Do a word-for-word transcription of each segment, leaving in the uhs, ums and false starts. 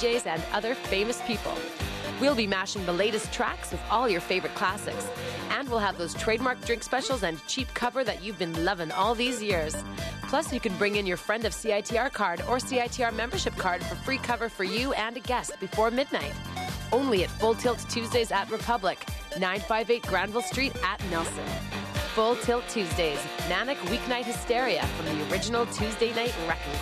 Js, and other famous people. We'll be mashing the latest tracks with all your favorite classics. And we'll have those trademark drink specials and cheap cover that you've been loving all these years. Plus, you can bring in your Friend of C I T R card or C I T R membership card for free cover for you and a guest before midnight. Only at Full Tilt Tuesdays at Republic, nine fifty-eight Granville Street at Nelson. Full Tilt Tuesdays, manic weeknight hysteria from the original Tuesday Night Wrecking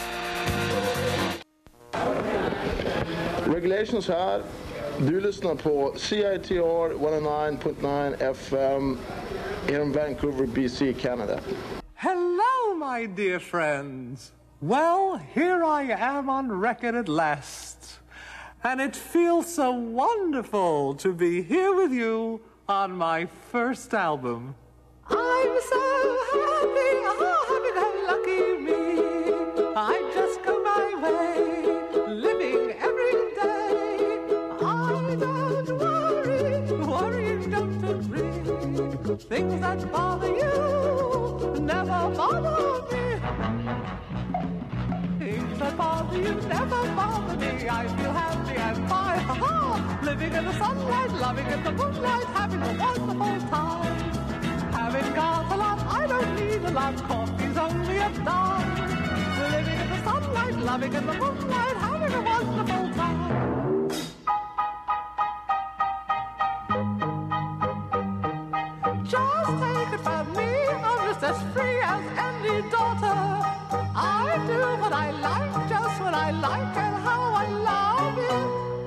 Crew. Regulations här. Du lyssnar på C I T R one oh nine point nine F M in Vancouver, B C, Canada. Hello, my dear friends. Well, here I am on record at last. And it feels so wonderful to be here with you on my first album. I'm so happy, oh, happy, lucky me. I just go my way, living every day. I don't worry, worry don't agree. Things that bother you never bother me. Things that bother you never bother me. I feel happy and fine, ha-ha. Living in the sunlight, loving in the moonlight, having a wonderful time. Having got a lot, I don't need a lot. Coffee's only a dime. Living in the sunlight, loving in the moonlight, having a wonderful time. Just take it from me, I'm just as free as any daughter. I do what I like, just what I like, and how I love it.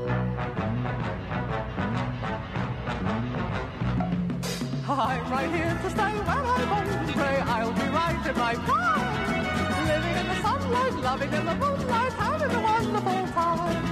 I'm right here to stay when I'm old and gray. I'll be right in my prime. Living in the sunlight, loving in the moonlight, having a wonderful time.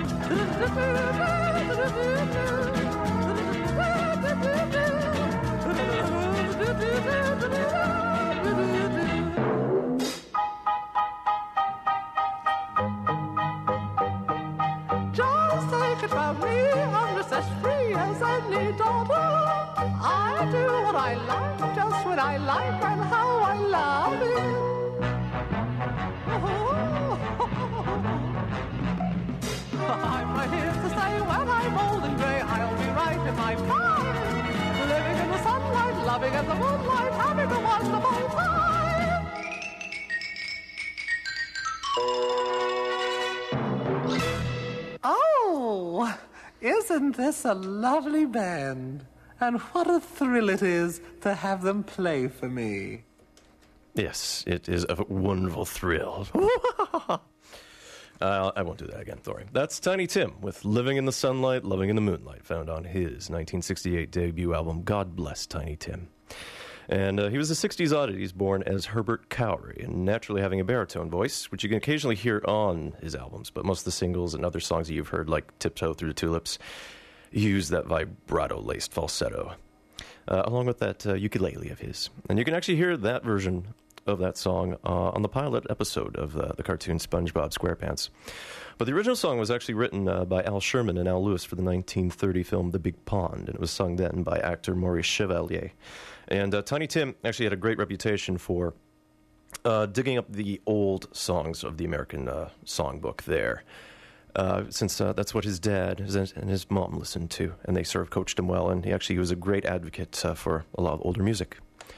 Just take it from me, I'm just as free as any daughter. I do what I like, just what I like, and how I love it. Oh. I'm right here to stay when I'm old and grey. I'll be right in my prime. Living in the sunlight, loving in the moonlight, having a wonderful time. Oh, isn't this a lovely band? And what a thrill it is to have them play for me. Yes, it is a wonderful thrill. uh, I won't do that again, sorry. That's Tiny Tim with Living in the Sunlight, Loving in the Moonlight, found on his nineteen sixty-eight debut album, God Bless Tiny Tim. And uh, he was a sixties oddities born as Herbert Cowrie, and naturally having a baritone voice, which you can occasionally hear on his albums, but most of the singles and other songs that you've heard, like Tiptoe Through the Tulips, use that vibrato-laced falsetto, uh, along with that uh, ukulele of his. And you can actually hear that version of that song uh, on the pilot episode of uh, the cartoon SpongeBob SquarePants. But the original song was actually written uh, by Al Sherman and Al Lewis for the nineteen thirty film The Big Pond, and it was sung then by actor Maurice Chevalier. And uh, Tiny Tim actually had a great reputation for uh, digging up the old songs of the American uh, songbook there. Uh, since uh, that's what his dad and his mom listened to, and they sort of coached him well, and he actually was a great advocate uh, for a lot of older music.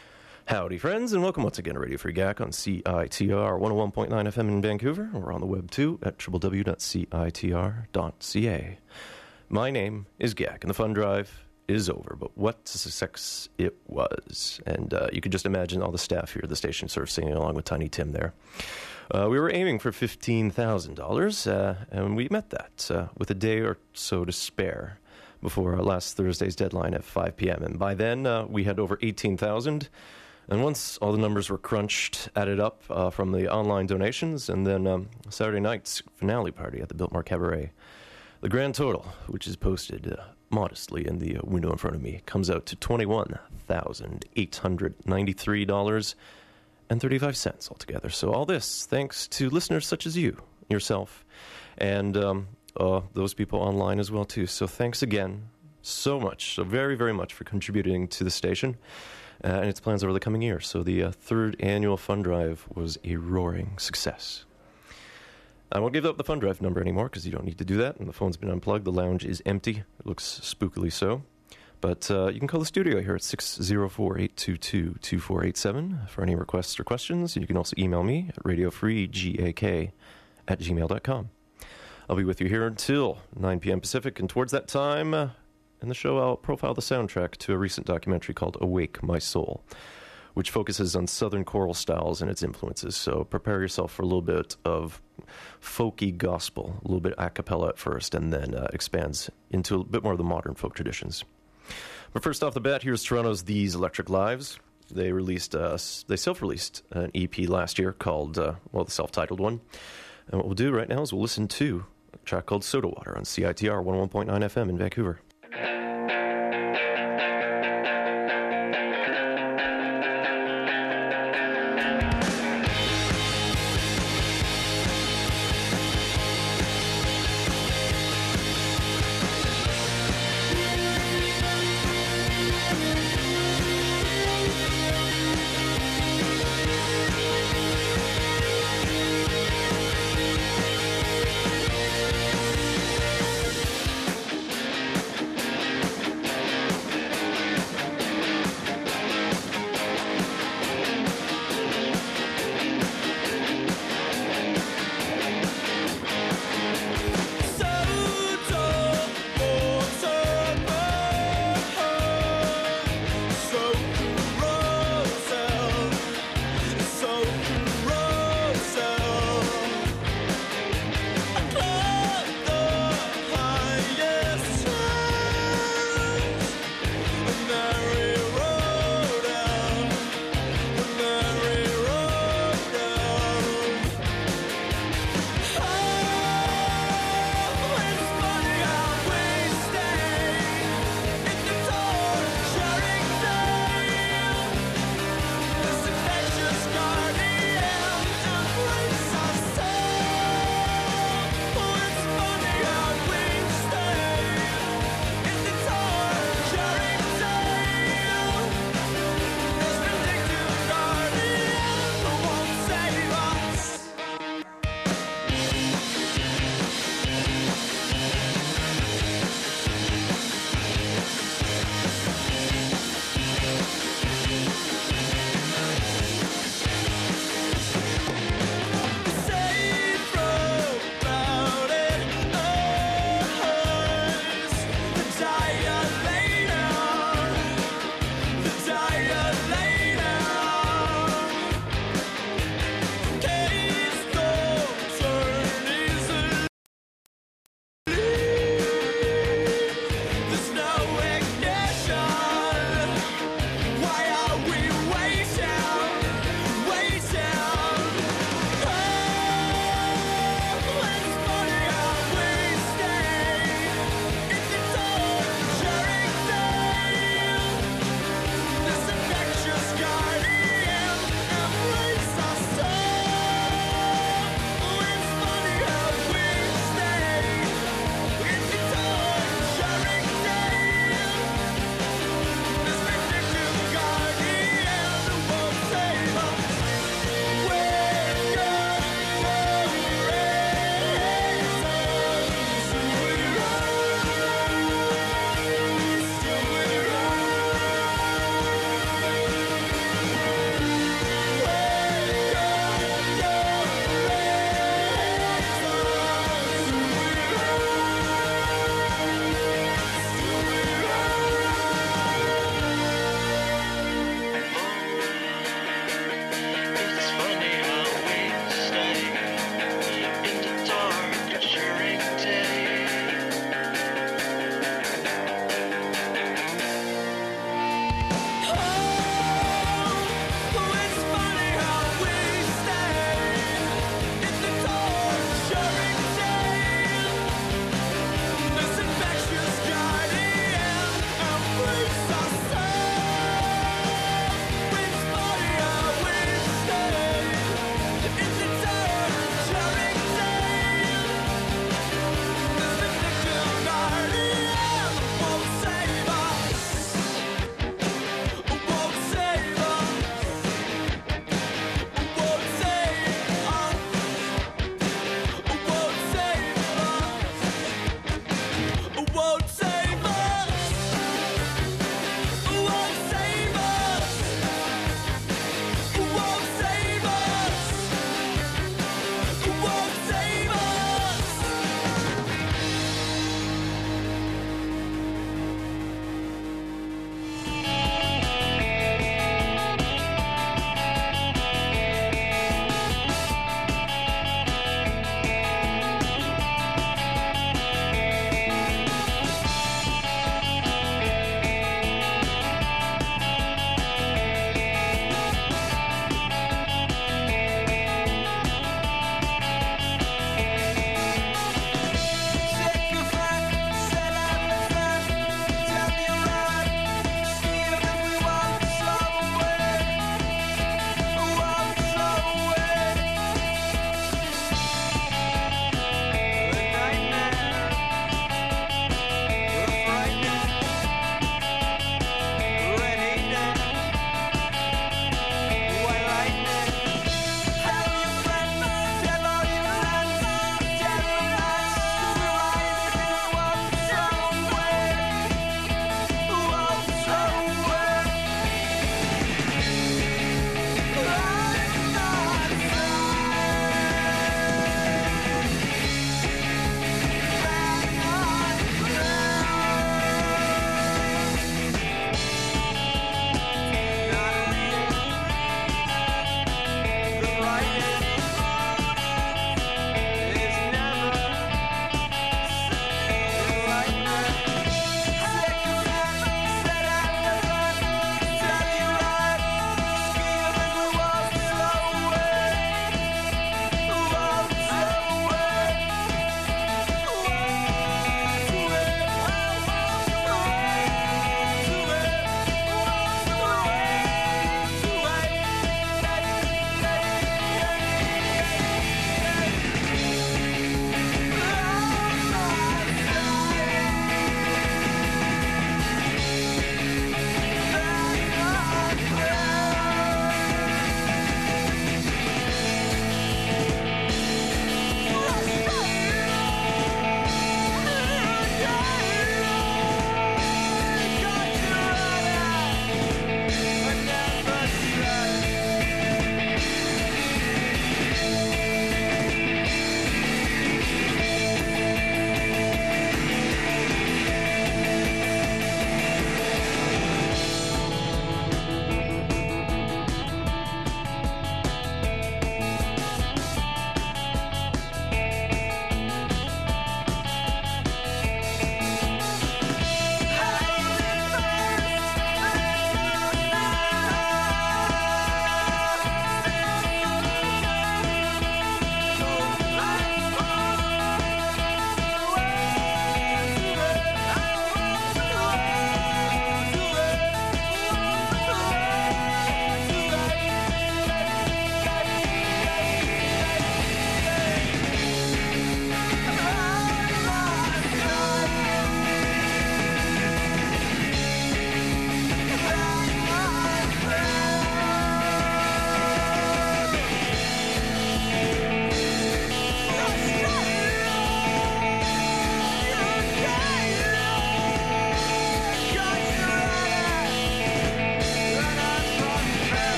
Howdy, friends, and welcome once again to Radio Free G A C on C I T R one oh one point nine F M in Vancouver. We're on the web, too, at w w w dot c i t r dot c a. My name is G A C, and the fun drive is over, but what a success it was. And uh, you can just imagine all the staff here at the station sort of singing along with Tiny Tim there. Uh, we were aiming for fifteen thousand dollars, uh, and we met that uh, with a day or so to spare before uh, last Thursday's deadline at five p.m. And by then, uh, we had over eighteen thousand dollars. And once all the numbers were crunched, added up uh, from the online donations, and then um, Saturday night's finale party at the Biltmore Cabaret, the grand total, which is posted uh, modestly in the uh, window in front of me, comes out to twenty-one thousand eight hundred ninety-three dollars and thirty-five cents altogether. So all this thanks to listeners such as you, yourself, and um, uh, those people online as well, too. So thanks again so much, so very, very much for contributing to the station uh, and its plans over the coming year. So the uh, third annual fund drive was a roaring success. I won't give up the Fun Drive number anymore because you don't need to do that, and the phone's been unplugged. The lounge is empty. It looks spookily so. But uh, you can call the studio here at six oh four, eight two two, two four eight seven for any requests or questions. You can also email me at radiofreegak at gmail dot com. I'll be with you here until nine p.m. Pacific, and towards that time uh, in the show, I'll profile the soundtrack to a recent documentary called Awake My Soul, which focuses on Southern choral styles and its influences. So prepare yourself for a little bit of folky gospel, a little bit a cappella at first, and then uh, expands into a bit more of the modern folk traditions. But first off the bat, here's Toronto's These Electric Lives. They released, uh, they self-released an E P last year called, uh, well, the self-titled one. And what we'll do right now is we'll listen to a track called Soda Water on C I T R one oh one point nine F M in Vancouver.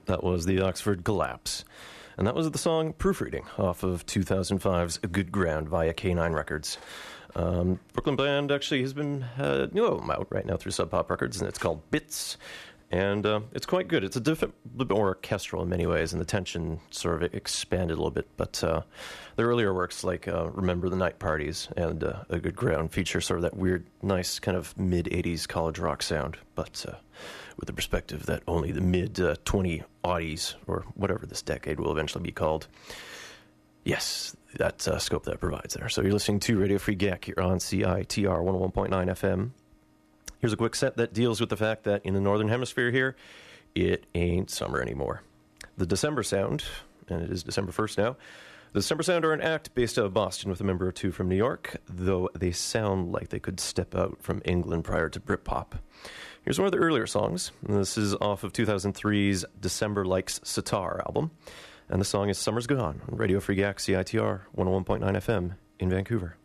That was the Oxford Collapse. And that was the song Proofreading off of two thousand five's Good Ground via K nine Records. Um, Brooklyn band actually has been uh, new album out right now through Sub Pop Records, and it's called Bits. And uh, it's quite good. It's a different, a bit more orchestral in many ways, and the tension sort of expanded a little bit. But uh, the earlier works, like uh, Remember the Night Parties and uh, A Good Ground, feature sort of that weird, nice kind of mid-eighties college rock sound, but uh, with the perspective that only the mid-twenty-aughties, or whatever this decade will eventually be called, yes, that uh, scope that provides there. So you're listening to Radio Free G A C here on C I T R one oh one point nine F M. Here's a quick set that deals with the fact that in the Northern Hemisphere here, it ain't summer anymore. The December Sound, and it is December first now, the December Sound are an act based out of Boston with a member or two from New York, though they sound like they could step out from England prior to Britpop. Here's one of the earlier songs. This is off of two thousand three's December Likes Sitar album, and the song is Summer's Gone on Radio Free G A C, C I T R one oh one point nine F M in Vancouver.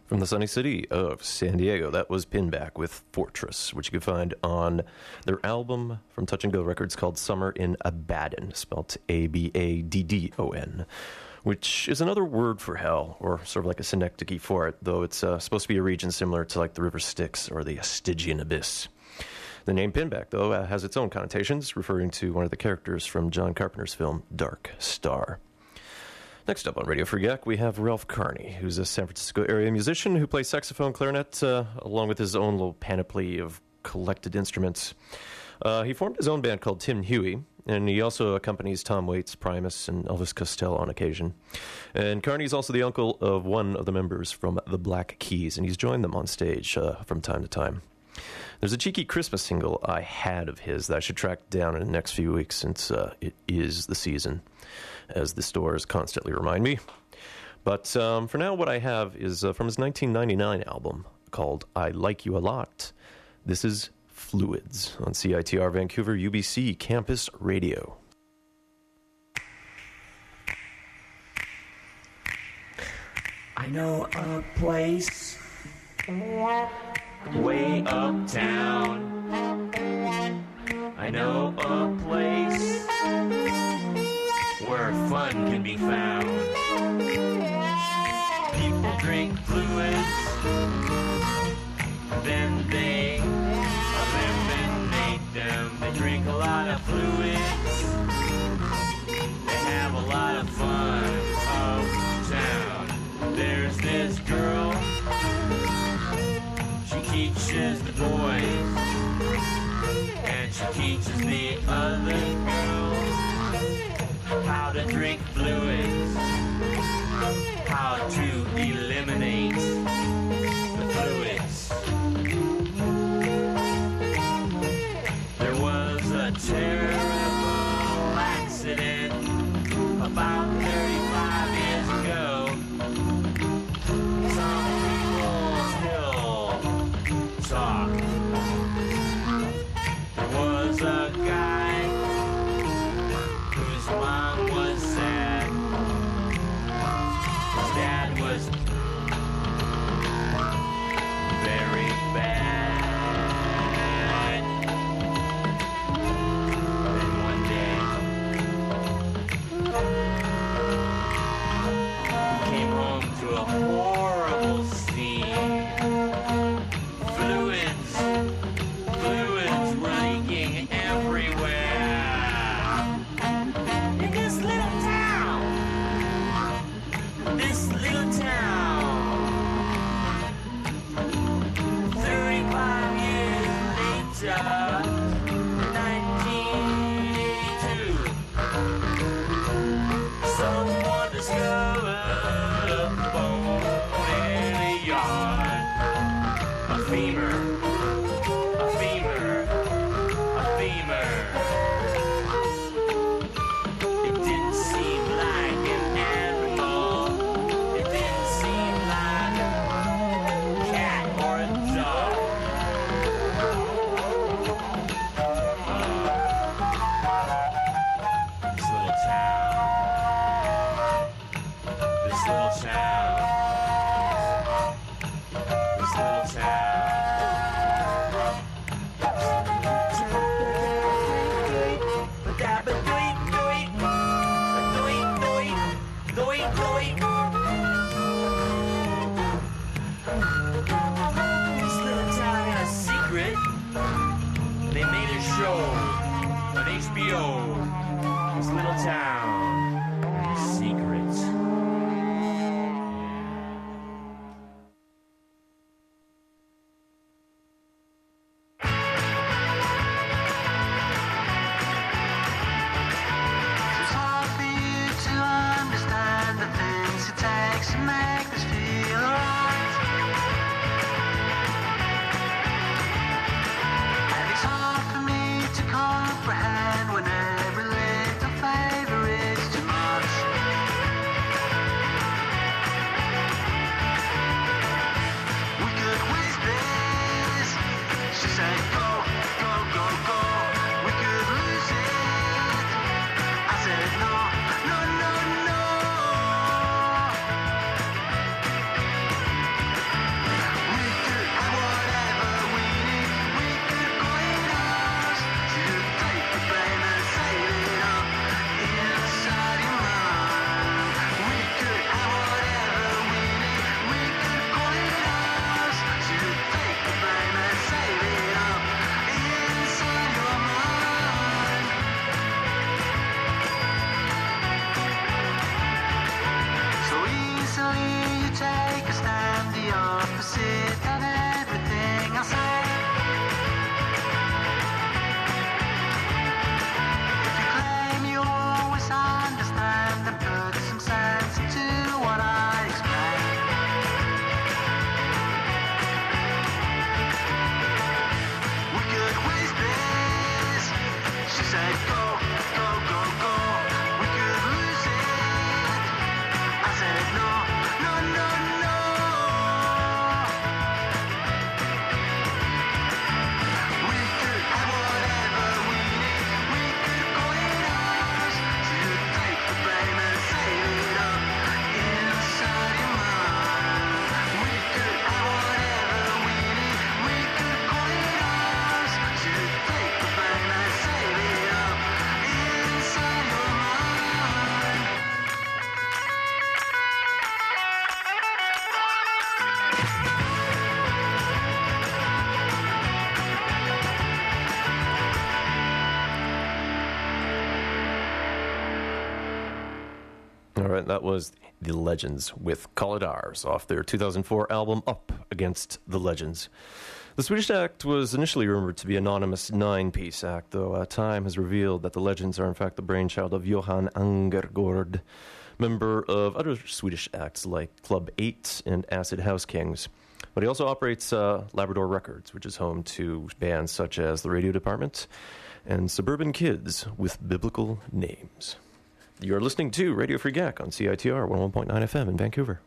From the sunny city of San Diego, that was Pinback with Fortress, which you can find on their album from Touch and Go Records called Summer in Abaddon, spelled A B A D D O N, which is another word for hell, or sort of like a synecdoche for it, though it's uh, supposed to be a region similar to like the River Styx or the Stygian Abyss. The name Pinback, though, uh, has its own connotations, referring to one of the characters from John Carpenter's film Dark Star. Next up on Radio Free Yak, we have Ralph Carney, who's a San Francisco area musician who plays saxophone, clarinet, uh, along with his own little panoply of collected instruments. Uh, he formed his own band called Tim Huey, and he also accompanies Tom Waits, Primus, and Elvis Costello on occasion. And Carney's also the uncle of one of the members from the Black Keys, and he's joined them on stage uh, from time to time. There's a cheeky Christmas single I had of his that I should track down in the next few weeks, since uh, it is the season, as the stores constantly remind me. But um, for now, what I have is uh, from his nineteen ninety-nine album called I Like You A Lot. This is Fluids on C I T R Vancouver U B C Campus Radio. I know a place way uptown. I know a place where fun can be found. People drink fluids, then they eliminate them. They drink a lot of fluids, they have a lot of fun uptown. There's this girl, she teaches the boys, and she teaches the other girls how to drink fluids, how to eliminate the fluids. There was a terrible accident about thirty-five years ago. Some people still talk. There was a guy whose mom was sad. His dad was very bad. Then one day he came home to a horrible scene. Fluids, fluids were leaking everywhere. In this little town, this little town, thirty-five years later, nineteen eighty-two, someone discovered a bone in a yard, a femur, a femur, a femur. It didn't seem like an animal. It didn't seem like a cat or a dog. Uh, this little town. This little town. This little town. This little town had a secret. They made a show on H B O. This little town, Secrets. It's hard for you to understand the things it takes to make this feel right. And it's hard for me to comprehend when every little favor All right, that was The Legends with Call It Ours off their two thousand four album Up Against the Legends. The Swedish act was initially rumored to be an anonymous nine-piece act, though uh, time has revealed that the Legends are in fact the brainchild of Johan Angergård, member of other Swedish acts like Club eight and Acid House Kings. But he also operates uh, Labrador Records, which is home to bands such as The Radio Department and Suburban Kids with Biblical Names. You're listening to Radio Free G A C on C I T R one oh one point nine F M in Vancouver.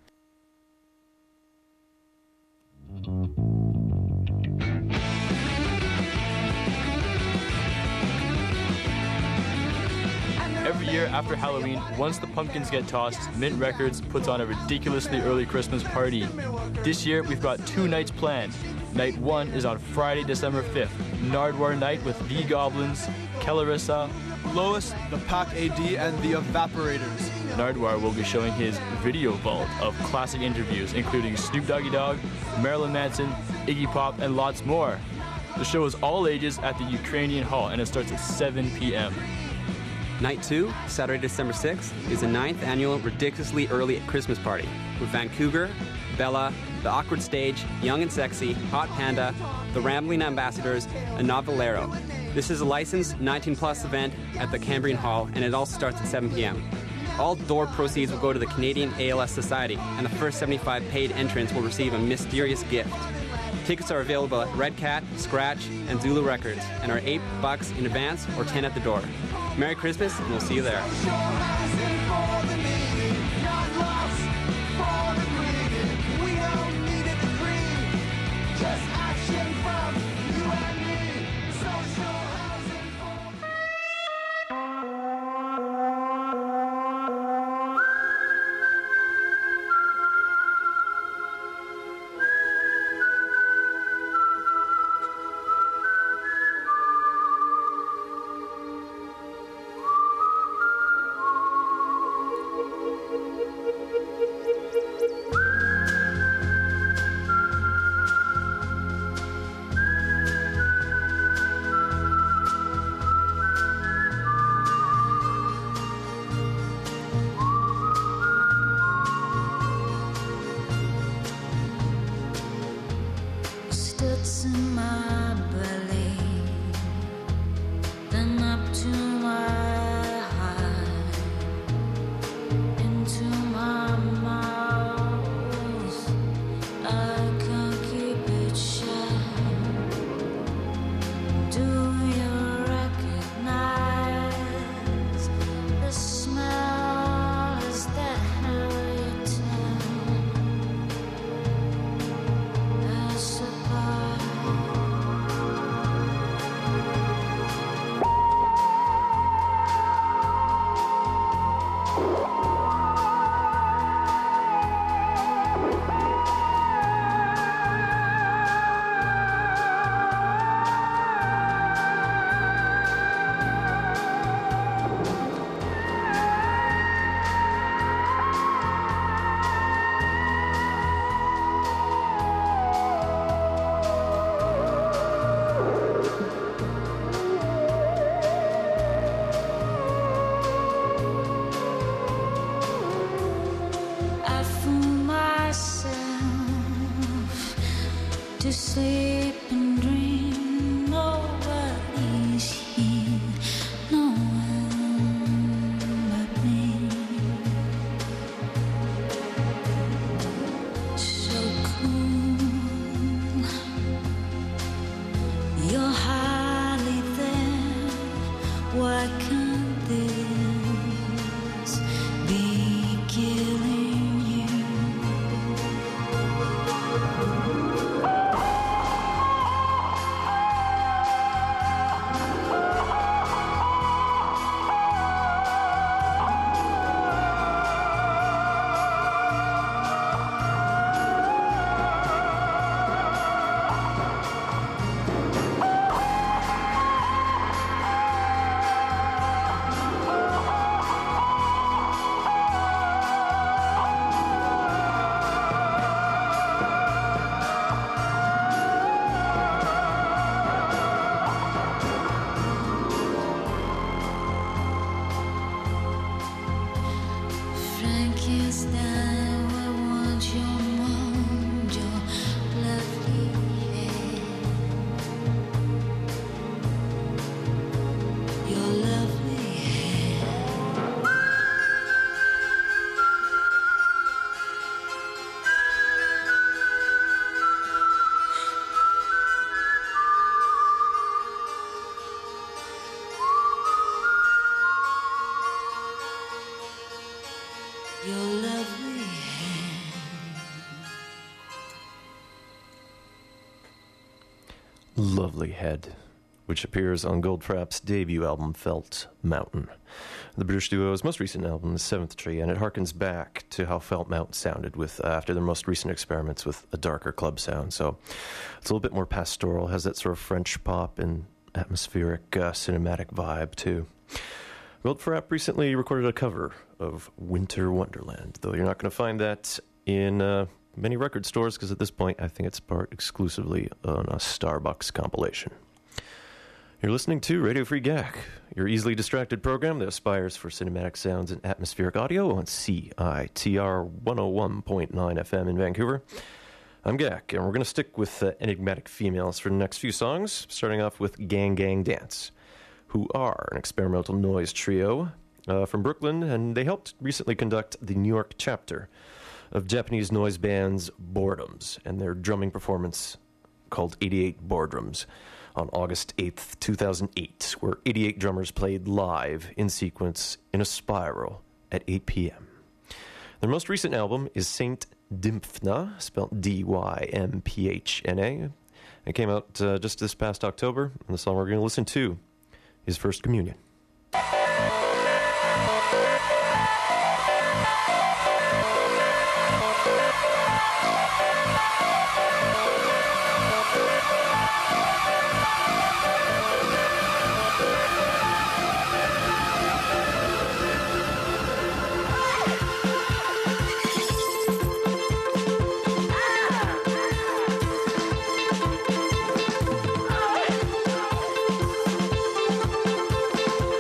Every year after Halloween, once the pumpkins get tossed, Mint Records puts on a ridiculously early Christmas party. This year, we've got two nights planned. Night one is on Friday, December fifth, Nardwar Night with The Goblins, Kellarissa, Lois, the Pack A D, and the Evaporators. Nardwar will be showing his video vault of classic interviews, including Snoop Doggy Dogg, Marilyn Manson, Iggy Pop, and lots more. The show is all ages at the Ukrainian Hall, and it starts at seven p.m. Night two, Saturday, December sixth, is the ninth annual Ridiculously Early Christmas Party with Van Cougar, Bella, The Awkward Stage, Young and Sexy, Hot Panda, The Rambling Ambassadors, and Novelero. This is a licensed nineteen plus event at the Cambrian Hall, and it also starts at seven p.m. All door proceeds will go to the Canadian A L S Society, and the first seventy-five paid entrants will receive a mysterious gift. Tickets are available at Red Cat, Scratch, and Zulu Records, and are eight bucks in advance or ten at the door. Merry Christmas, and we'll see you there. can't stand what I want your mind, your lovely hair. Your lovely hair. Your lovely hair. Lovely Head, which appears on Goldfrapp's debut album, Felt Mountain. The British duo's most recent album is Seventh Tree, and it harkens back to how Felt Mountain sounded with uh, after their most recent experiments with a darker club sound. So it's a little bit more pastoral, has that sort of French pop and atmospheric uh, cinematic vibe, too. Goldfrapp recently recorded a cover of Winter Wonderland, though you're not going to find that in uh, many record stores, because at this point I think it's part exclusively on a Starbucks compilation. You're listening to Radio Free G A C, your easily distracted program that aspires for cinematic sounds and atmospheric audio on C I T R one oh one point nine F M in Vancouver. I'm G A C, and we're going to stick with uh, enigmatic females for the next few songs, starting off with Gang Gang Dance, who are an experimental noise trio uh, from Brooklyn, and they helped recently conduct the New York chapter of Japanese noise bands Boredoms and their drumming performance called eighty-eight Boredoms on August eighth, two thousand eight, where eighty-eight drummers played live in sequence in a spiral at eight p.m. Their most recent album is Saint Dymphna, spelled D Y M P H N A. It came out uh, just this past October, and the song we're going to listen to is First Communion. Ah!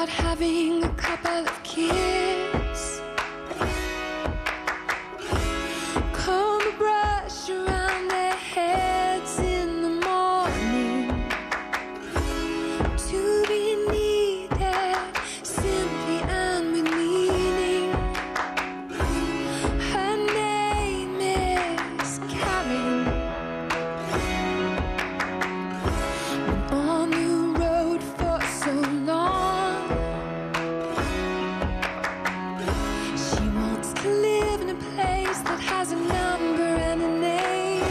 about having a couple of kids. Comb a brush around their heads in the morning. To be needed simply and with meaning. Her name is Karen. Been on the road for so long. She wants to live in a place that has a number and a name.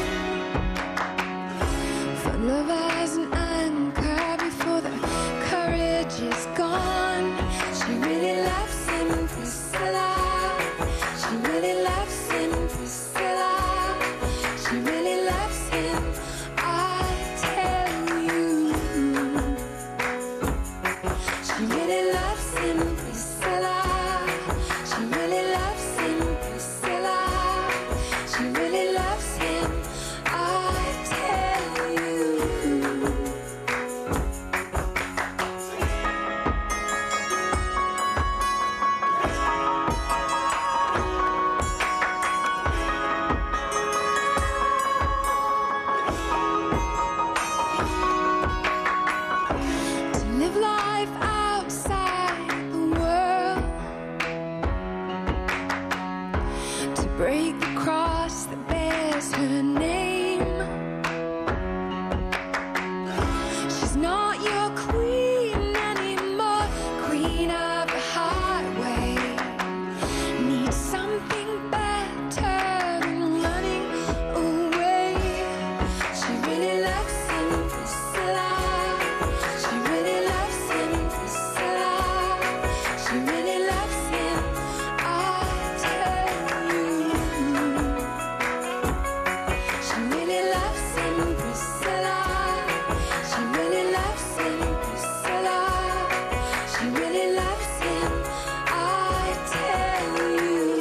For lovers and anchor before the courage is gone. She really loves him, Priscilla. She really loves him, Priscilla. She really loves him, I tell you. She really loves him, Priscilla. She really loves him, Priscilla. She really loves him, I tell you. To live life outside the world, to break the cross that bears her name. She's not your queen anymore, queen of the highway. Needs something better than running away. She really loves him, Priscilla. She really loves him, Priscilla. She really loves him, I tell you. She really loves him, Priscilla. She really loves him, Priscilla. She really loves him, I tell you.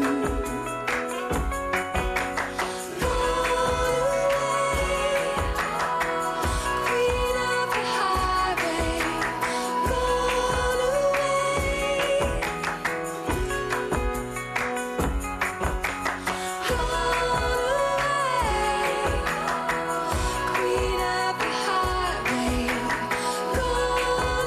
Gone away, queen of the highway. Gone away, gone away, queen of the highway. Gone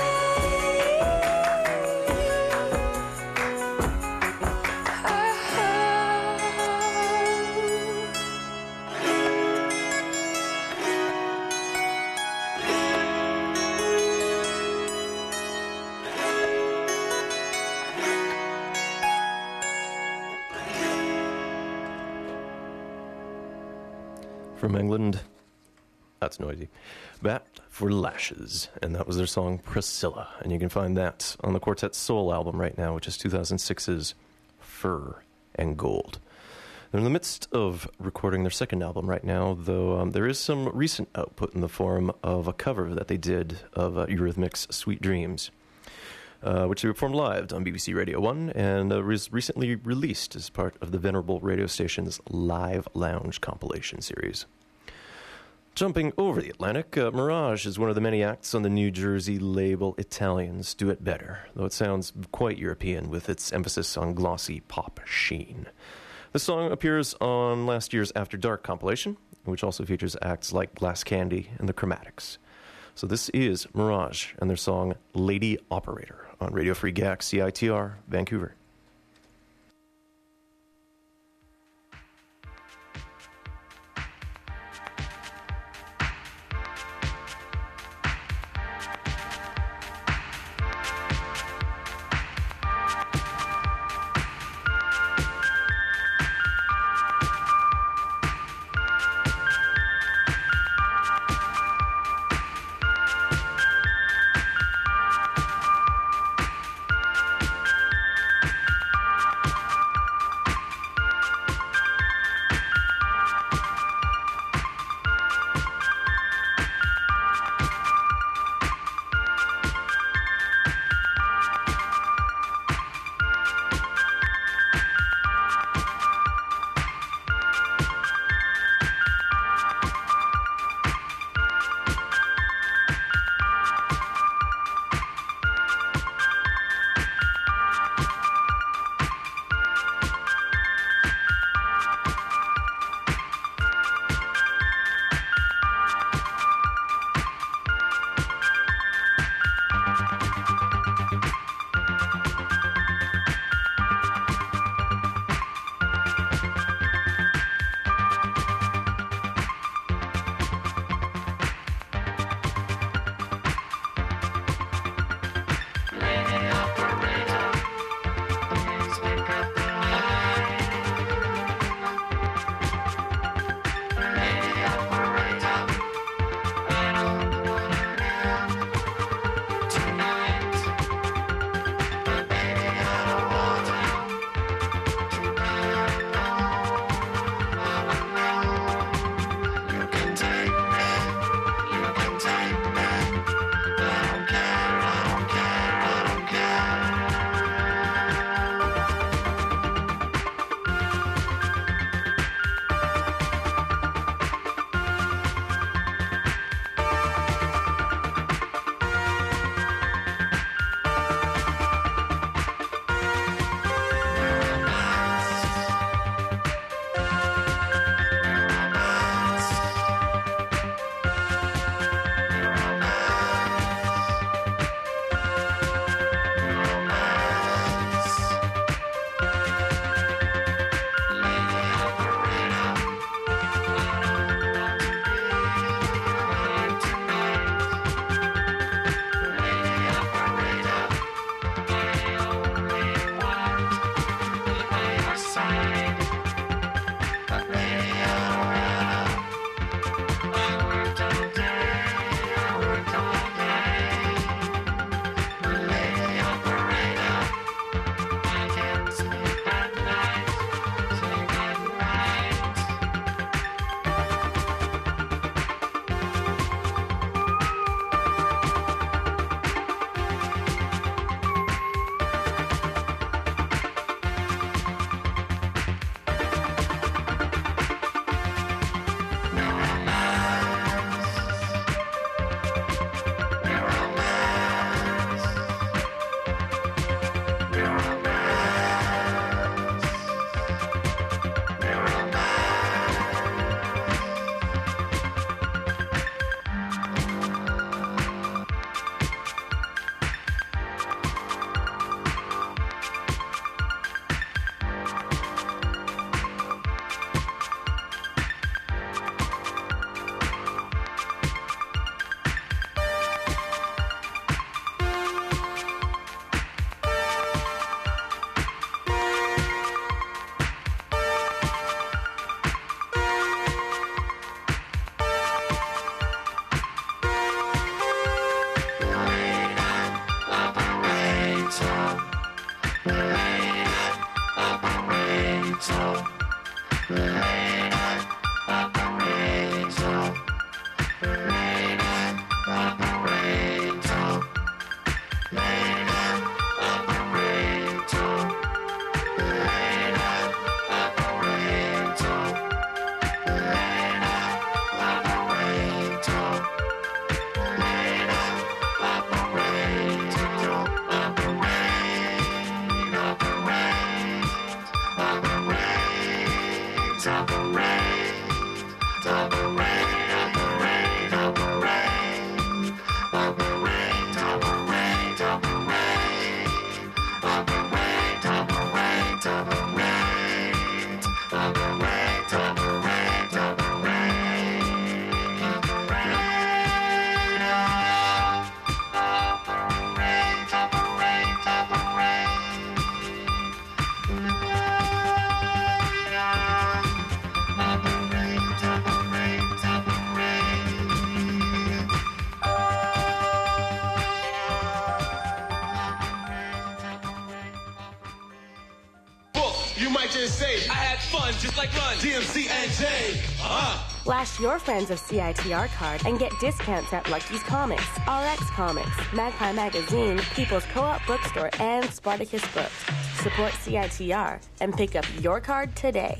From England, that's noisy. Bat for Lashes, and that was their song Priscilla. And you can find that on the Quartet Soul album right now, which is two thousand six's Fur and Gold. They're in the midst of recording their second album right now, though um, there is some recent output in the form of a cover that they did of uh, Eurythmics' Sweet Dreams, uh, which they performed live on B B C Radio one and uh, was recently released as part of the Venerable radio station's Live Lounge compilation series. Jumping over the Atlantic, uh, Mirage is one of the many acts on the New Jersey label Italians Do It Better, though it sounds quite European with its emphasis on glossy pop sheen. The song appears on last year's After Dark compilation, which also features acts like Glass Candy and the Chromatics. So this is Mirage and their song Lady Operator on Radio Free G A C, C I T R, Vancouver. Just like Run, D M C and J. Uh-huh. Flash your friends of C I T R card and get discounts at Lucky's Comics, R X Comics, Magpie Magazine, People's Co-op Bookstore, and Spartacus Books. Support C I T R and pick up your card today.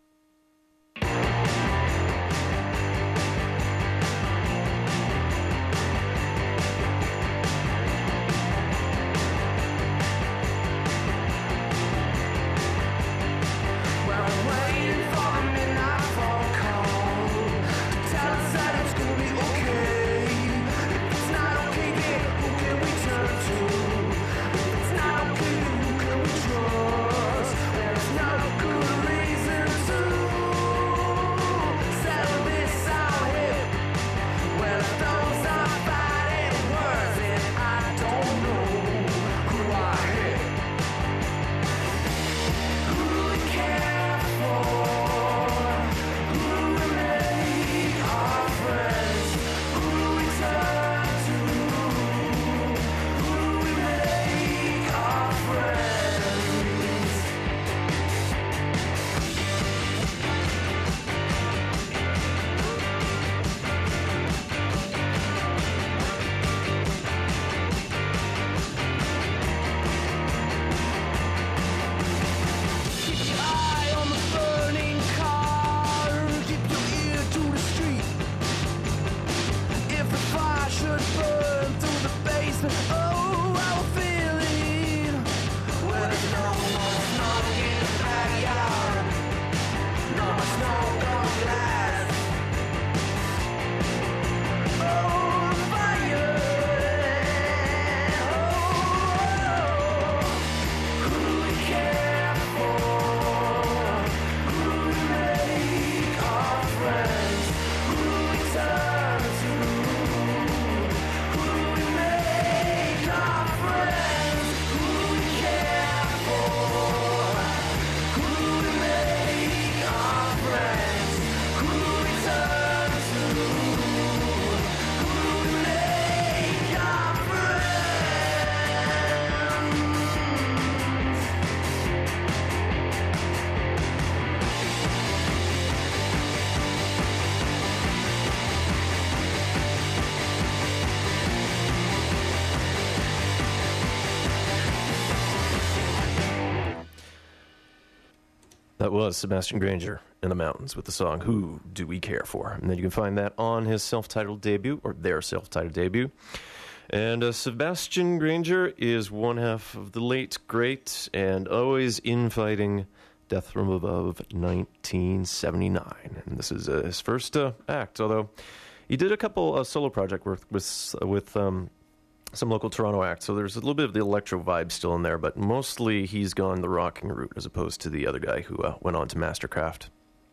That was Sebastian Granger in the Mountains with the song Who Do We Care For? And then you can find that on his self-titled debut, or their self-titled debut. And uh, Sebastian Granger is one half of the late, great, and always infighting Death from Above nineteen seventy-nine. And this is uh, his first uh, act, although he did a couple uh, solo project work with, with um, some local Toronto acts, so there's a little bit of the electro vibe still in there, but mostly he's gone the rocking route as opposed to the other guy who uh, went on to Mastercraft.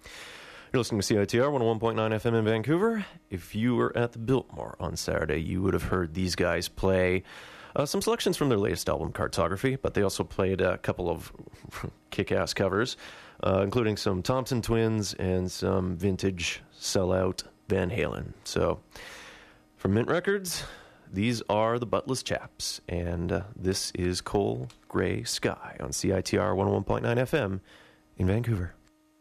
You're listening to C I T R one oh one point nine F M in Vancouver. If you were at the Biltmore on Saturday, you would have heard these guys play uh, some selections from their latest album, Cartography, but they also played a couple of kick-ass covers, uh, including some Thompson Twins and some vintage sellout Van Halen. So, from Mint Records, these are the Buttless Chaps, and uh, this is Coal Gray Sky on C I T R one oh one point nine F M in Vancouver.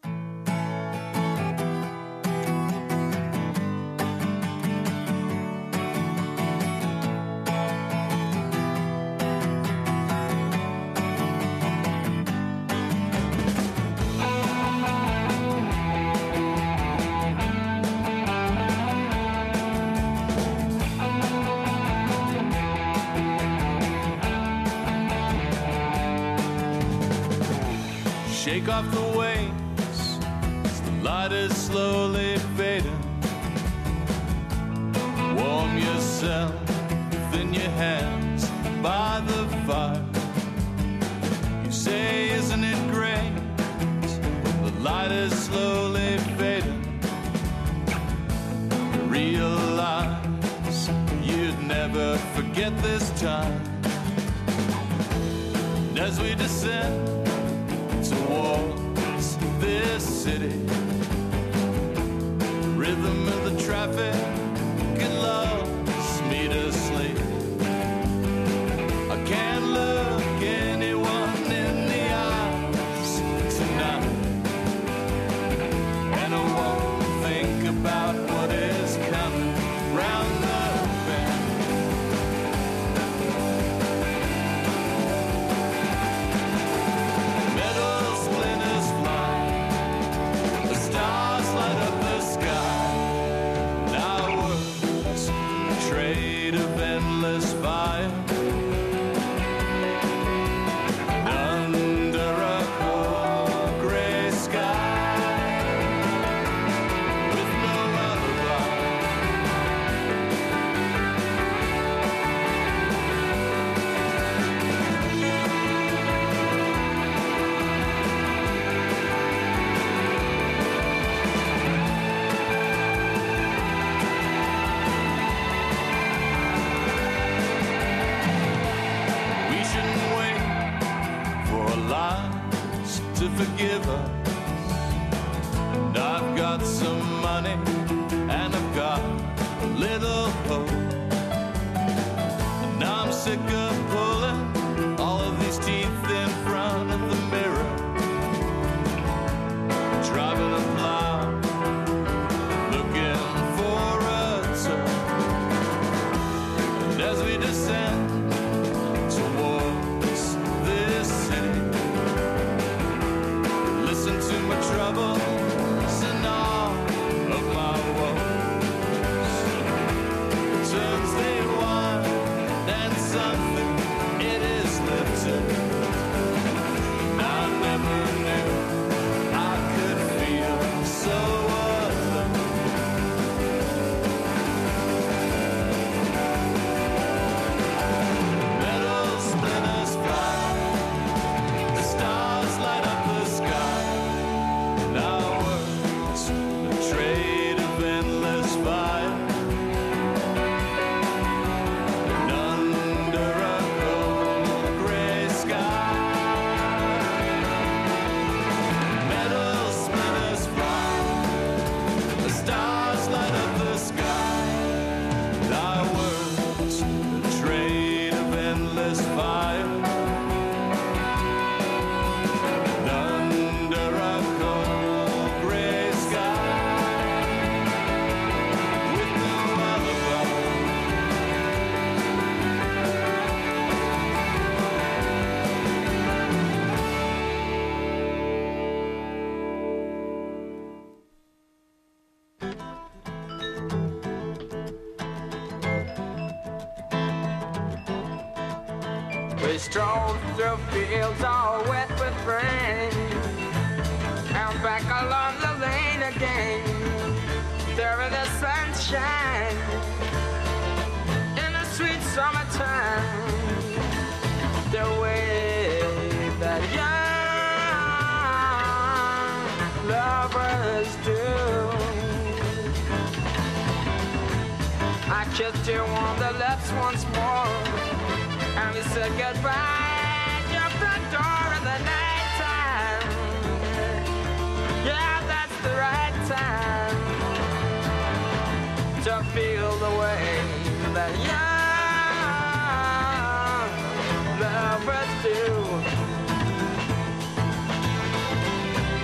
Shake off the waves as the light is slowly fading. Warm yourself within your hands by the fire. You say, isn't it great? The light is slowly fading. You realize you'd never forget this time. And as we descend towards this city, rhythm of the traffic, it loves me to sleep. I can't look anyone in the eyes tonight, and I won't think about what is coming round the bend. Metal splinters fly, the stars light up the sky, and our words a trade of endless fire. Under a cold gray sky, with no alibi. We shouldn't wait for our lives to forgive us. And I've got some money, and I've got a little hope. And I'm sick of pulling all of these teeth in front of the mirror, driving a plow, looking for a tow. And as we descend towards this city, listen to my troubles and all of my woes. Turns they wind and something it is lifted. And I never knew I could feel so alone. Metal splinters fly, the stars light up the sky, and our words a trade of endless fire. And under a cold gray sky, metal splinters fly, the stars light up the sky, and our words a trade of endless fire. And under a cold gray sky, with no alibi. We strolled through fields all wet with rain, and back along the lane again. There in the sunshine, in the sweet summertime, the way that young lovers do. I kissed you on the lips once more, and we said goodbye at your front door in the nighttime. Yeah, that's the right time to feel the way that young lovers do.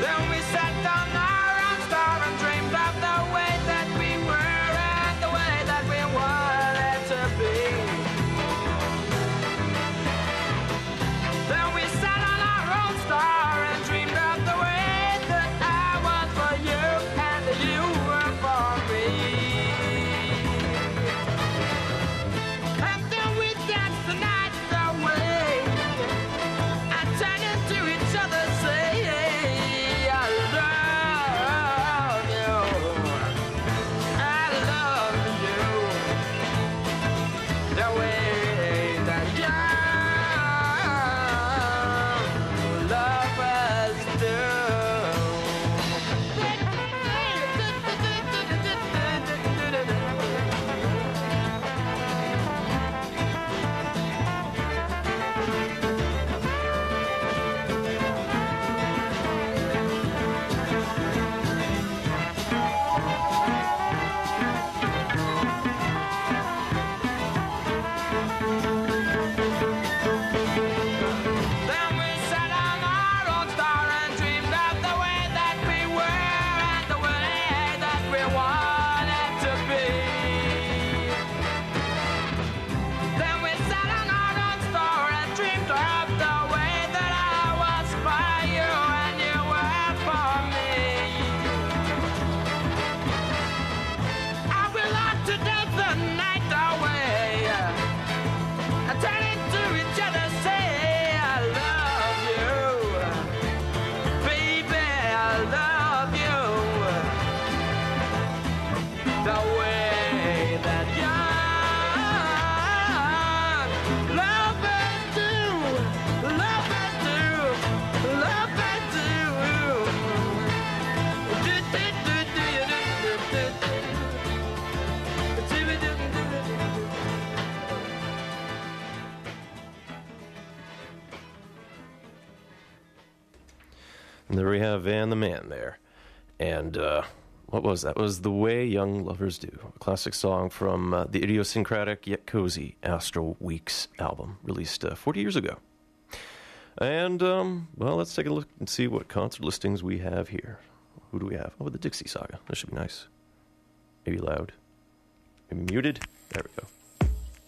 And there we have Van the Man there. And uh, what was that? It was The Way Young Lovers Do, a classic song from uh, the idiosyncratic yet cozy Astral Weeks album, released uh, forty years ago. And, um, well, let's take a look and see what concert listings we have here. Who do we have? Oh, the Dixie Saga. That should be nice. Maybe loud. Maybe muted. There we go.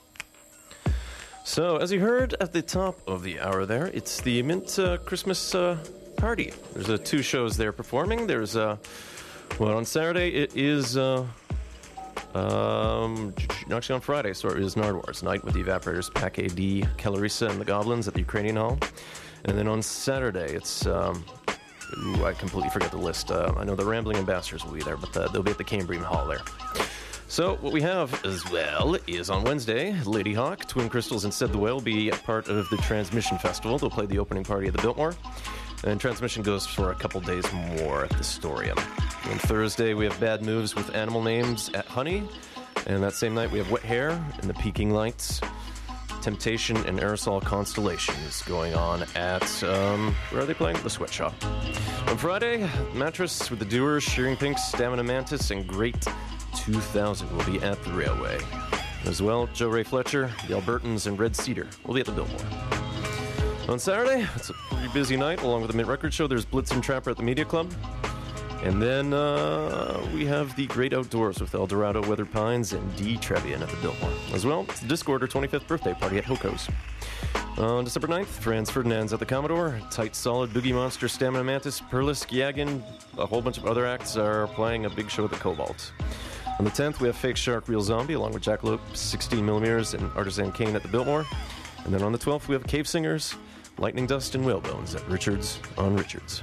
So, as you heard at the top of the hour there, it's the Mint uh, Christmas uh, party. There's uh, two shows there performing. There's, uh, well, on Saturday it is, uh, um, actually on Friday, sorry, it is Nardwar's night with the Evaporators, Pack A D, Kellerisa, and the Goblins at the Ukrainian Hall. And then on Saturday, it's, um, ooh, I completely forget the list. Uh, I know the Rambling Ambassadors will be there, but the, they'll be at the Cambrian Hall there. So, what we have as well is on Wednesday, Lady Hawk, Twin Crystals, and Said the Whale will be a part of the Transmission Festival. They'll play the opening party at the Biltmore. And Transmission goes for a couple days more at the Storium. On Thursday, we have Bad Moves with Animal Names at Honey. And that same night, we have Wet Hair and the Peaking Lights. Temptation and Aerosol Constellations going on at, um, where are they playing? The Sweatshop. On Friday, Mattress with the Doers, Shearing Pinks, Stamina Mantis, and Great two thousand will be at the Railway. As well, Joe Ray Fletcher, the Albertans, and Red Cedar will be at the Biltmore. On Saturday, it's a pretty busy night. Along with the Mint Record Show, there's Blitz and Trapper at the Media Club. And then uh, we have the Great Outdoors with El Dorado, Weather Pines, and D. Trevian at the Biltmore. As well, it's the Discorder twenty-fifth birthday party at Hoko's. On December ninth, Franz Ferdinand's at the Commodore. Tight Solid, Boogie Monster, Stamina Mantis, Perlis, Yagin, a whole bunch of other acts are playing a big show at the Cobalt. On the tenth, we have Fake Shark, Real Zombie, along with Jackalope, sixteen millimeters, and Artisan Kane at the Biltmore. And then on the twelfth, we have Cave Singers, Lightning Dust, and Whalebones at Richards on Richards.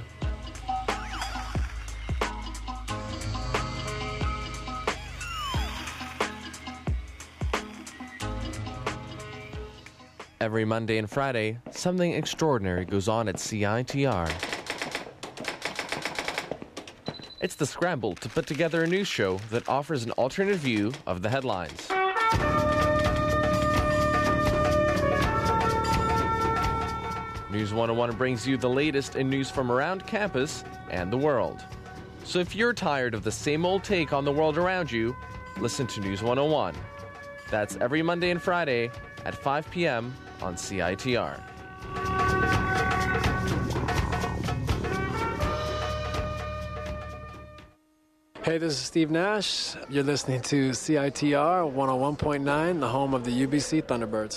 Every Monday and Friday, something extraordinary goes on at C I T R. It's the scramble to put together a news show that offers an alternate view of the headlines. News one oh one brings you the latest in news from around campus and the world. So if you're tired of the same old take on the world around you, listen to News one oh one. That's every Monday and Friday at five p.m. on C I T R. Hey, this is Steve Nash. You're listening to C I T R one oh one point nine, the home of the U B C Thunderbirds.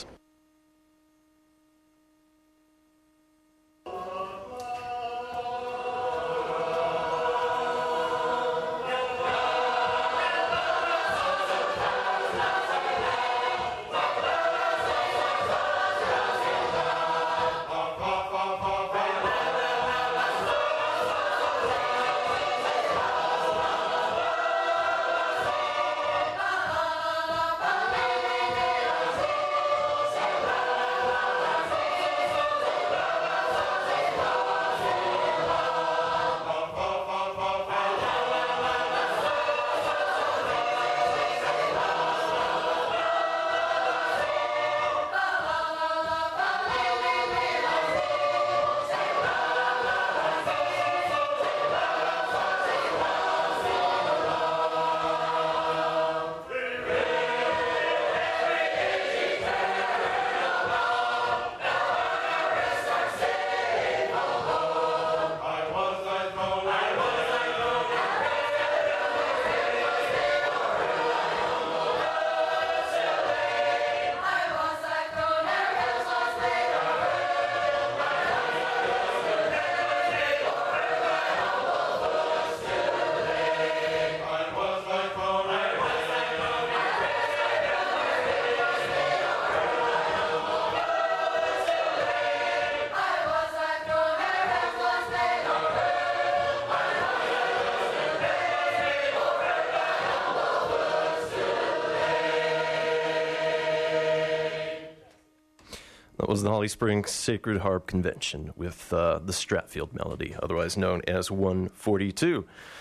That was the Holly Springs Sacred Harp Convention with uh, the Stratfield Melody, otherwise known as one forty-two.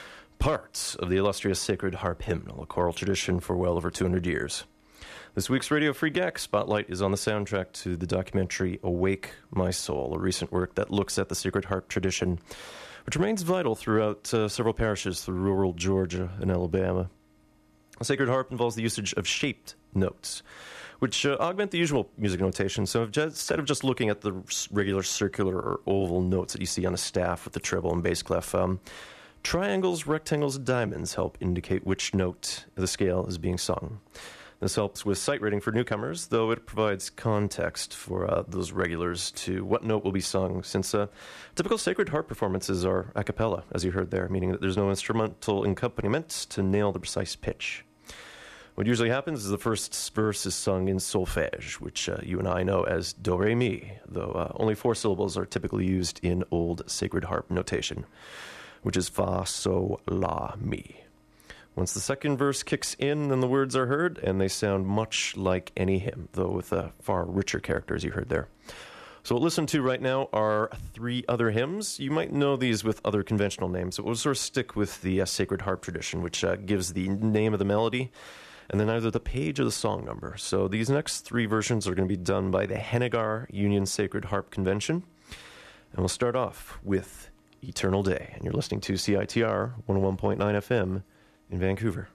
Parts of the illustrious Sacred Harp Hymnal, a choral tradition for well over two hundred years. This week's Radio Free G A C Spotlight is on the soundtrack to the documentary Awake My Soul, a recent work that looks at the Sacred Harp tradition which remains vital throughout uh, several parishes through rural Georgia and Alabama. A sacred harp involves the usage of shaped notes, which uh, augment the usual music notation. So if just, instead of just looking at the regular circular or oval notes that you see on a staff with the treble and bass clef, um, triangles, rectangles, and diamonds help indicate which note of the scale is being sung. This helps with sight reading for newcomers, though it provides context for uh, those regulars to what note will be sung, since uh, typical sacred harp performances are a cappella, as you heard there, meaning that there's no instrumental accompaniment to nail the precise pitch. What usually happens is the first verse is sung in solfege, which uh, you and I know as do-re-mi, though uh, only four syllables are typically used in old sacred harp notation, which is fa, so, la, mi. Once the second verse kicks in, then the words are heard, and they sound much like any hymn, though with a far richer character, as you heard there. So what we'll listen to right now are three other hymns. You might know these with other conventional names, but we'll sort of stick with the uh, sacred harp tradition, which uh, gives the name of the melody, and then either the page or the song number. So these next three versions are going to be done by the Hennigar Union Sacred Harp Convention. And we'll start off with Eternal Day. And you're listening to C I T R one oh one point nine F M in Vancouver.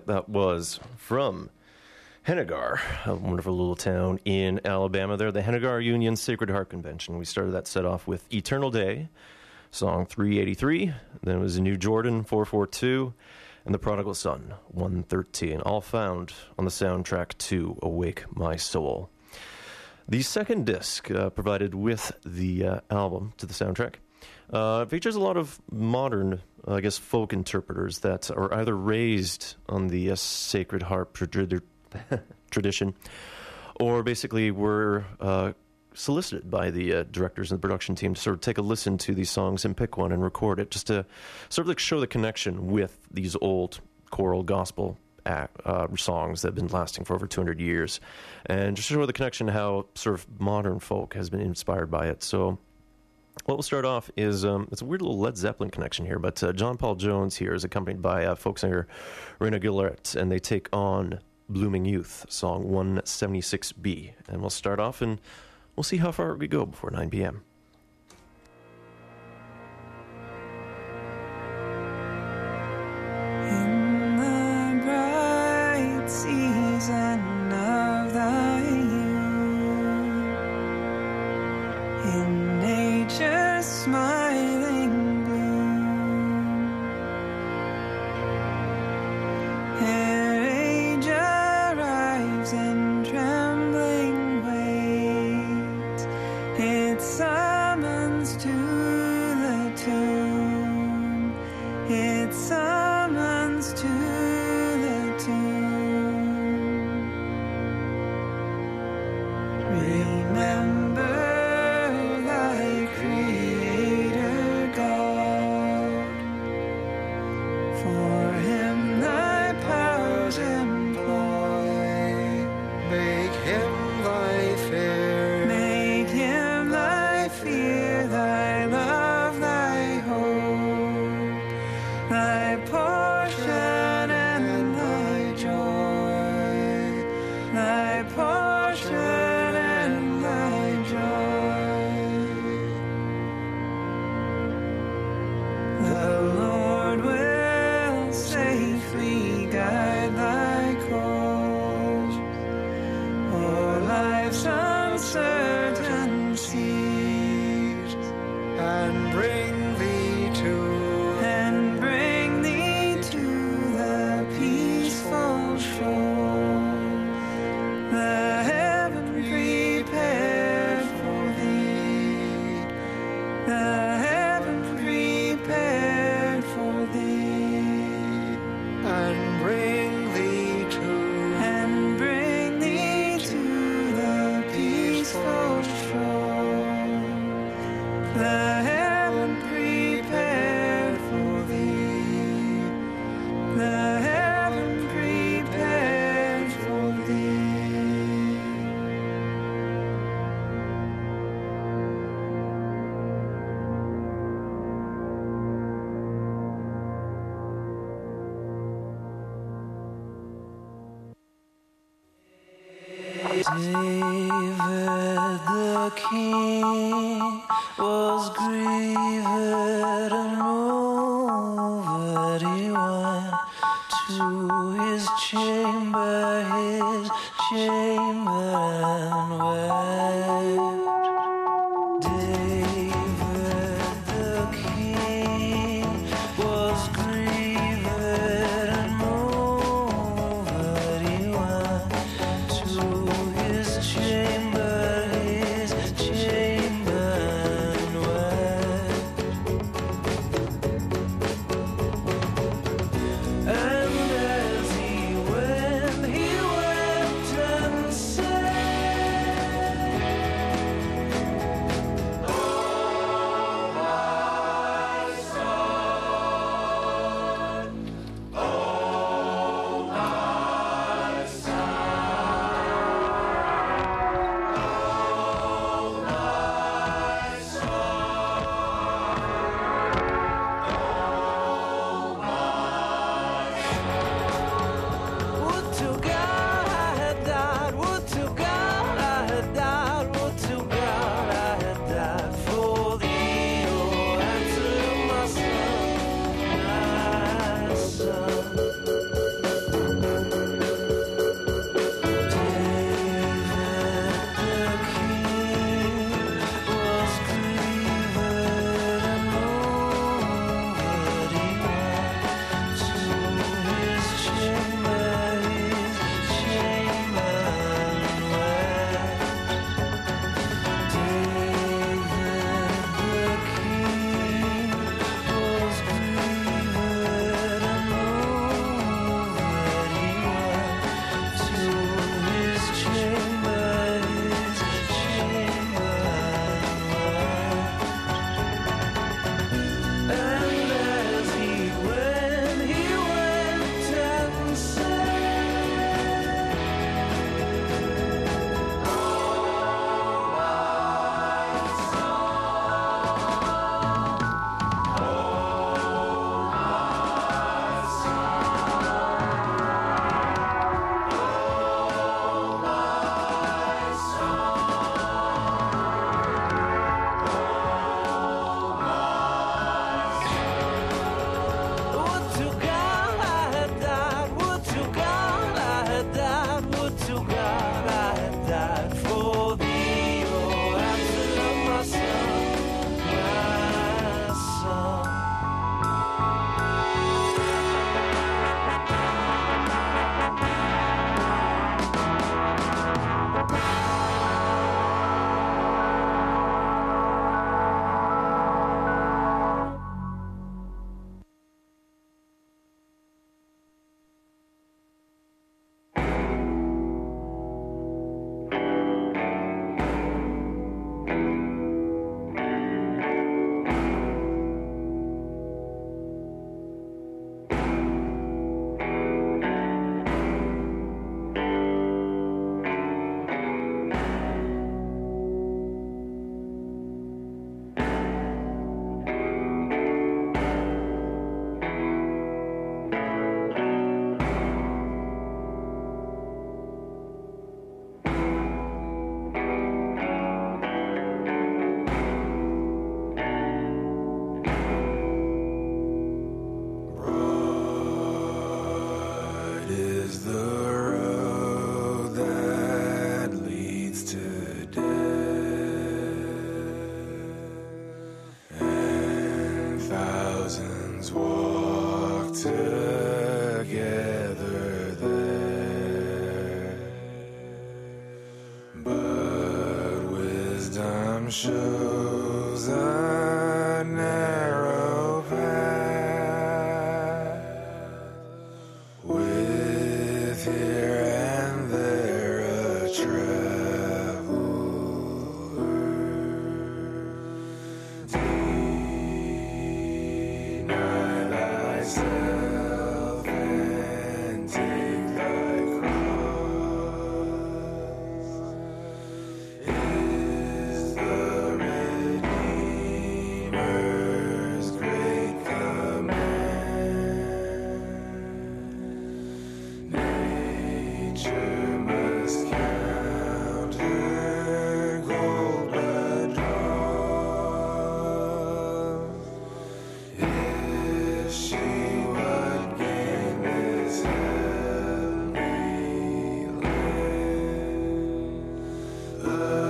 that was from Hennigar, a wonderful little town in Alabama. There, the Hennigar Union Sacred Heart Convention. We started that set off with Eternal Day, song three eighty-three. Then it was New Jordan, four forty-two, and The Prodigal Son, one thirteen, all found on the soundtrack to Awake My Soul. The second disc uh, provided with the uh, album to the soundtrack uh, features a lot of modern, uh, I guess, folk interpreters that are either raised on the uh, sacred harp tra- tradition or basically were uh, solicited by the uh, directors and the production team to sort of take a listen to these songs and pick one and record it, just to sort of like show the connection with these old choral gospel act, uh, songs that have been lasting for over two hundred years, and just show the connection how sort of modern folk has been inspired by it. So what we'll start off is, um, it's a weird little Led Zeppelin connection here, but uh, John Paul Jones here is accompanied by uh, folk singer Raina Gillette, and they take on Blooming Youth, song one seventy-six B. And we'll start off and we'll see how far we go before nine p.m. In the bright season of the year, in nature's smiling bloom, her age arrives in trembling waits. It summons to the tomb. It summons to the tomb. Remember thy Creator God. For him thy powers employ. Make him thy fear. Make him thy fear, thy love, thy hope, thy portion and thy joy, thy portion and thy joy. The Lord will safely guide thy course o'er life's uncertain seas, and bring thee to and bring thee to the peaceful shore, the heaven prepared for thee, the heaven prepared for thee, and bring thee to and bring thee to the peaceful shore, the heaven prepared for thee, the heaven prepared for thee. David the king was grieved and moved. He went to his chamber, his chamber, and wept. David the king was grieved and moved. He went to his chamber, his chamber, and wept. And as he went, he wept and Time shows a narrow path with here and there a traveler. Deny thyself and take thy cross is the Redeemer's great command. Nature must count her gold but draws if she would gain this heavenly land.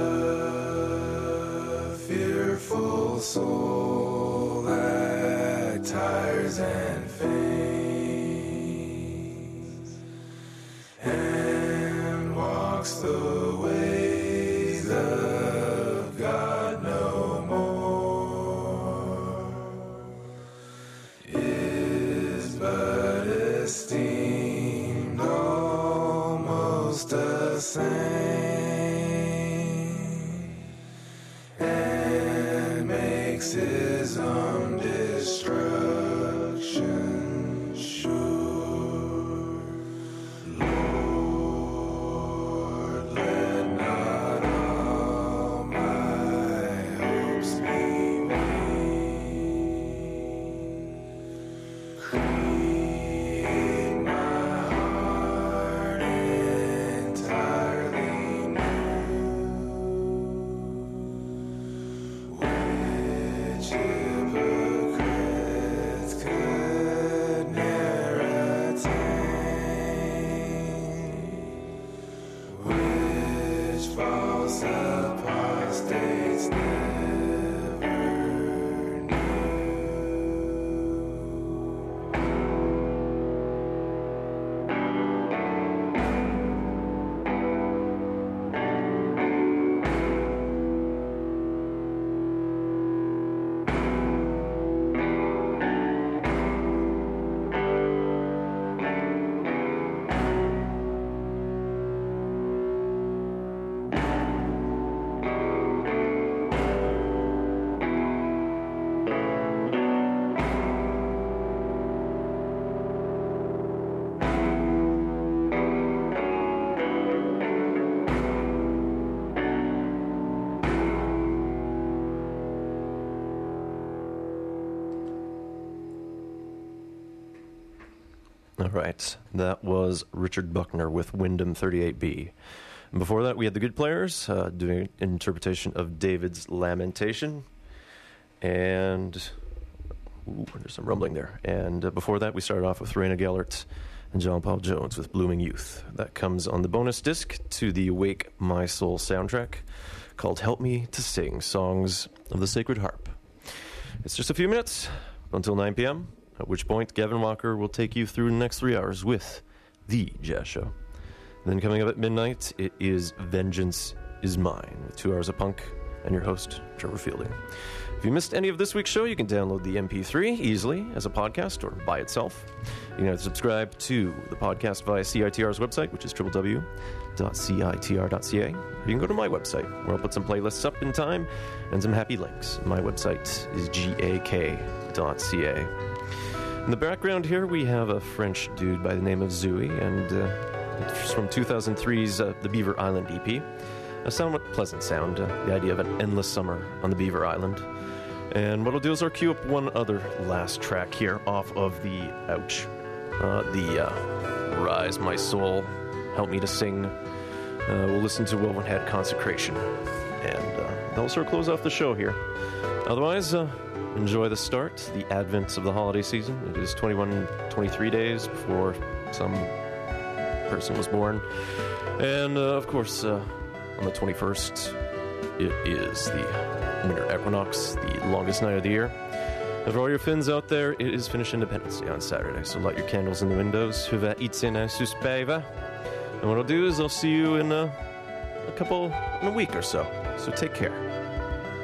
A fearful soul that tires and faints and walks the ways of God no more is but esteemed almost a saint and makes his own destruction sure. Lord, let not all my hopes be vain. Create my heart entirely new, which hypocrites could ne'er attain, which false apostates never knew. All right, that was Richard Buckner with Wyndham thirty-eight B. And before that, we had the Good Players uh, doing an interpretation of David's Lamentation. And ooh, there's some rumbling there. And uh, before that, we started off with Raina Gellert and John Paul Jones with Blooming Youth. That comes on the bonus disc to the Awake My Soul soundtrack called Help Me to Sing, Songs of the Sacred Harp. It's just a few minutes until nine p.m., at which point Gavin Walker will take you through the next three hours with The Jazz Show. Then coming up at midnight, it is Vengeance Is Mine, with two hours of punk and your host, Trevor Fielding. If you missed any of this week's show, you can download the M P three easily as a podcast or by itself. You can either subscribe to the podcast via C I T R's website, which is w w w dot c i t r dot c a, or you can go to my website, where I'll put some playlists up in time and some happy links. My website is g a k dot c a. In the background here, we have a French dude by the name of Zooey, and uh, it's from two thousand three's uh, The Beaver Island E P. A somewhat pleasant sound, uh, the idea of an endless summer on the Beaver Island. And what I'll do is I'll cue up one other last track here off of the, ouch, uh, the uh, Rise My Soul, Help Me to Sing. Uh, we'll listen to Woven Head Consecration. And uh, that'll sort of close off the show here. Otherwise, uh, enjoy the start, the advent of the holiday season. It is twenty-one, twenty-three days before some person was born. And, uh, of course, uh, on the twenty-first, it is the winter equinox, the longest night of the year. And for all your Finns out there, it is Finnish Independence Day on Saturday, so light your candles in the windows. Hyvää itsenäisyyspäivä. And what I'll do is I'll see you in a, a couple, in a week or so. So take care.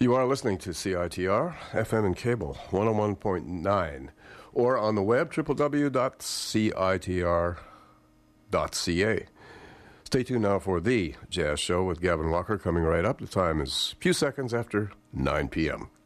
You are listening to C I T R, F M and cable, one oh one point nine, or on the web, w w w dot c i t r dot c a. Stay tuned now for The Jazz Show with Gavin Walker coming right up. The time is a few seconds after nine p.m.